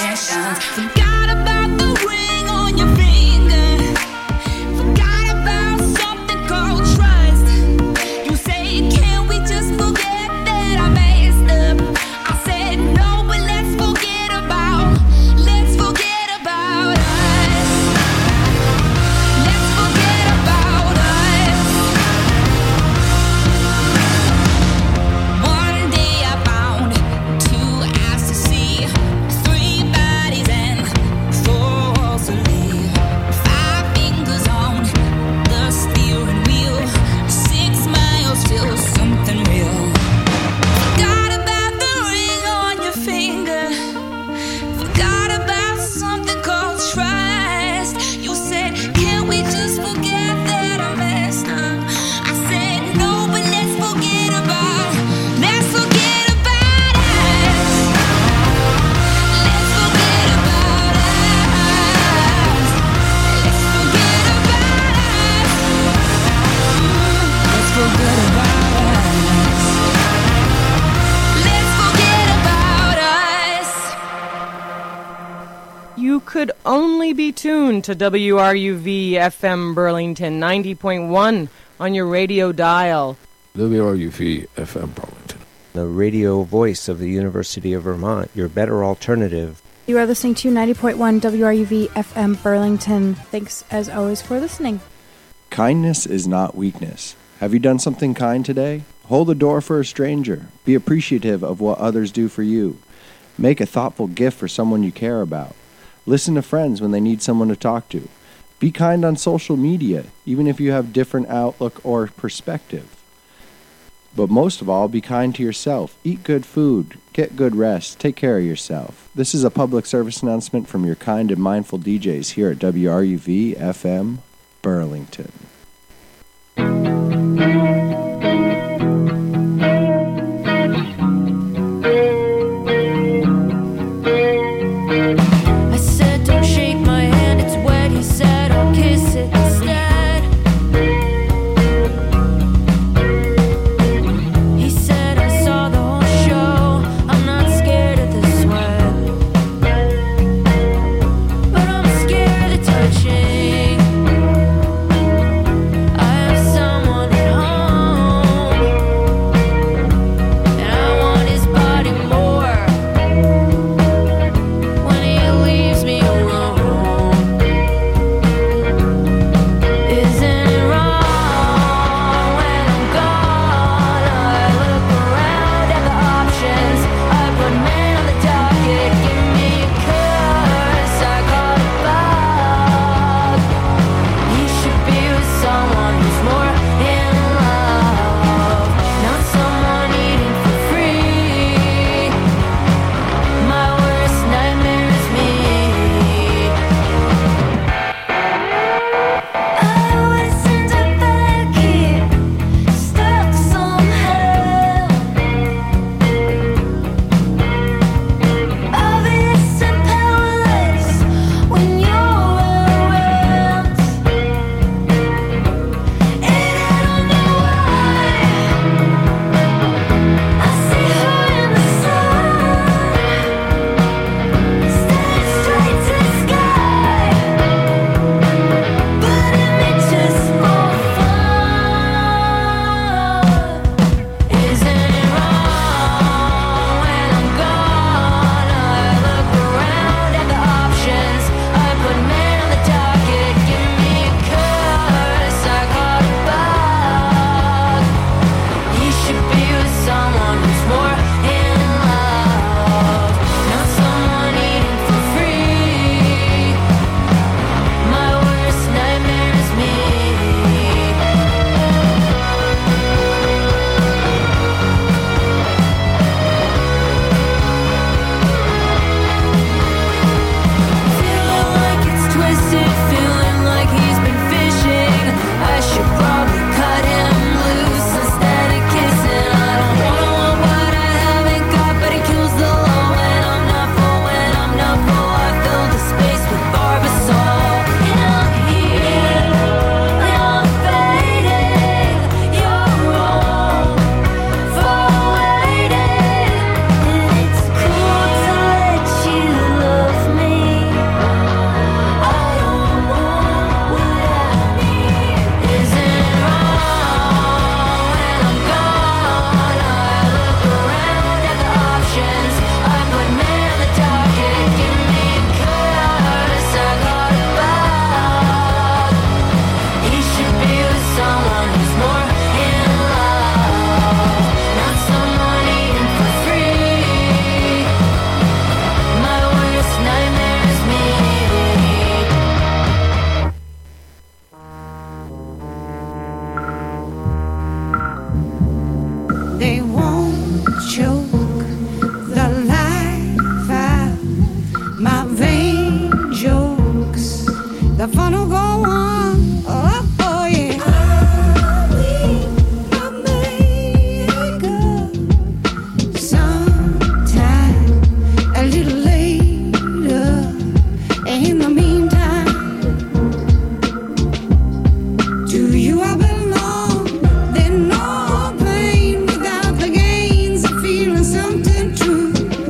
passions. Forgot about the ring on your finger. Forgot about something called trust. You say, can we just forget that I messed up? I said no, but let's forget about us. Let's forget about us. One day I found 2 eyes to see, 3 bodies and 4 walls to live, 5 fingers on the steering wheel, 6 miles till something real. Forgot about the ring on your finger. Forgot about something called trust. You said, can we just forget that I messed up? I said no, but let's forget about us. Let's forget about us. Let's forget about us. Let's forget about us. Let's forget about us. Let's forget about us. You could only be tuned to WRUV FM Burlington 90.1 on your radio dial. WRUV FM Burlington. The radio voice of the University of Vermont, your better alternative. You are listening to 90.1 WRUV FM Burlington. Thanks, as always, for listening. Kindness is not weakness. Have you done something kind today? Hold the door for a stranger. Be appreciative of what others do for you. Make a thoughtful gift for someone you care about. Listen to friends when they need someone to talk to. Be kind on social media, even if you have different outlook or perspective. But most of all, be kind to yourself. Eat good food. Get good rest. Take care of yourself. This is a public service announcement from your kind and mindful DJs here at WRUV FM Burlington. I said don't shake my hand, it's wet. He said I'll kiss it instead. He said I saw the whole show, I'm not scared of the sweat, but I'm scared of touching. the fun will go on. Oh, oh yeah. I'll be your maker sometime a little later. In the meantime, to you I belong. There's no pain without the gains of feeling something true.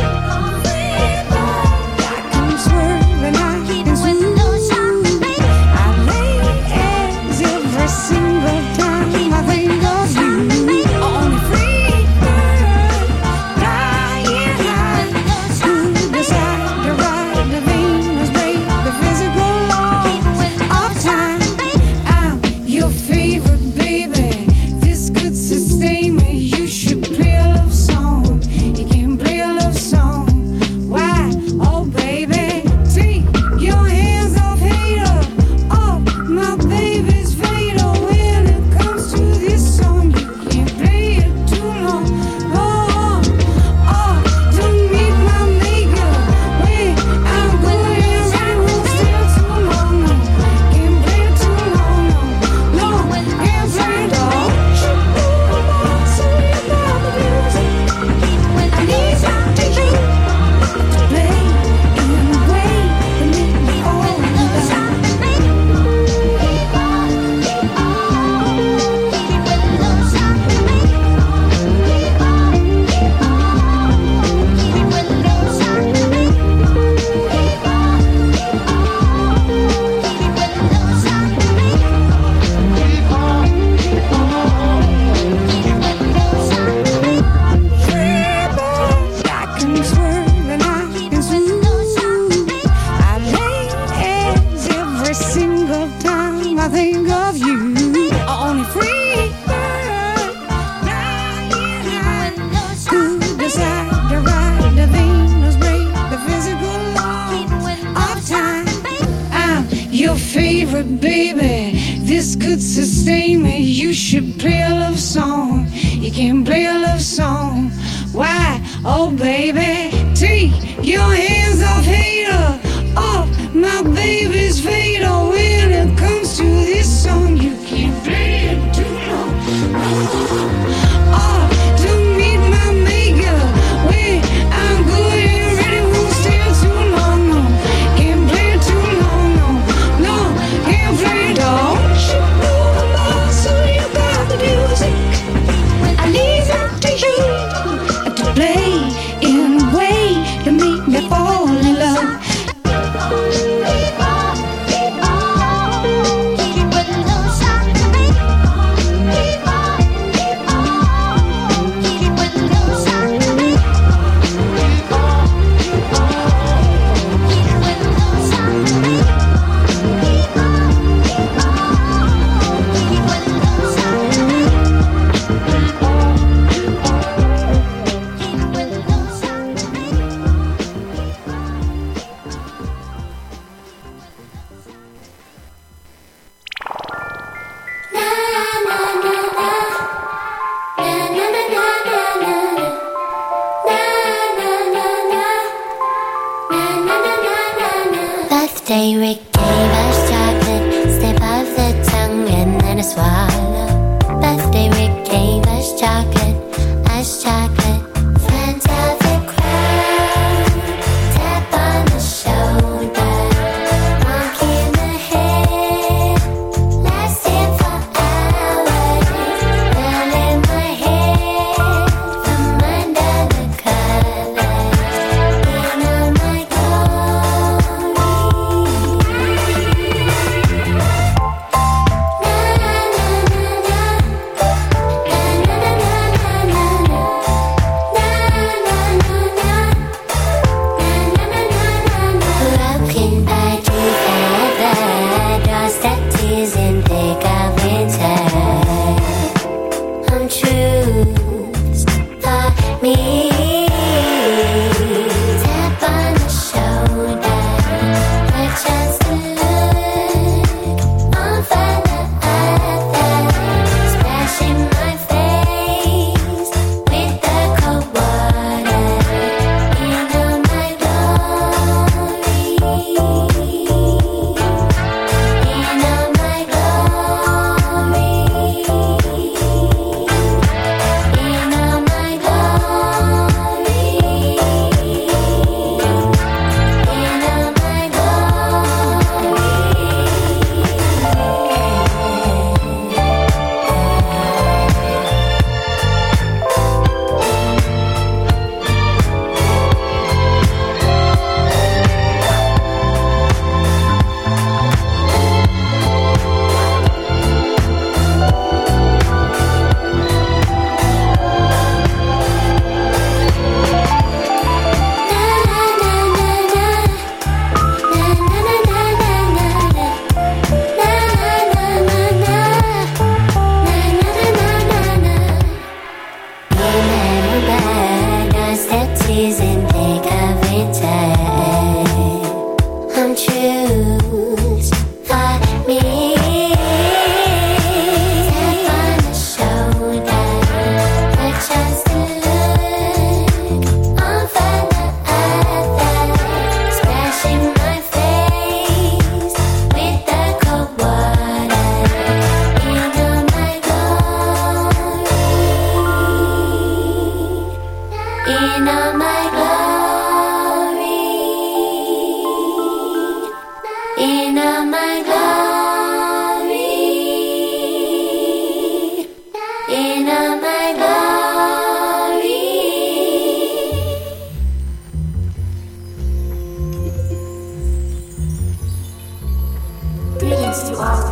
I can swerve and I can smooth. I lay eggs every single time I think of you. Only free bird, flying high. Who decide to ride the Venus, break the physical law of time? I'm your favorite baby. This could sustain me. You should play a love song. You can play a love song. Why? Oh baby, take your hands off hater. Oh my baby's fatal. When it comes to this song, you can't play it too long. Oh, oh, to meet my maker. When I'm good and ready, won't stay too long. No, can't play it too long. No, no, can't play it all. So you got the music. I need something to play in a way that make me all in love. I can swerve and I can smooth. I lay eggs every single time I think of you. Only free bird, flying high. Who decide to ride the Venus, break the physical law of time? I'm your favorite baby. This could sustain me. You should play a love song. You can play a love song. Why? Oh baby, take your hands off hater. Oh, my baby's fatal. When it comes to this song, you can't play it too long. Oh, to meet my maker. When I'm good and ready, won't stay too long. No, can't play it too long. No, no, can't play it all. So you got the music. I leave it to you to play in a way to make me fall in love. you are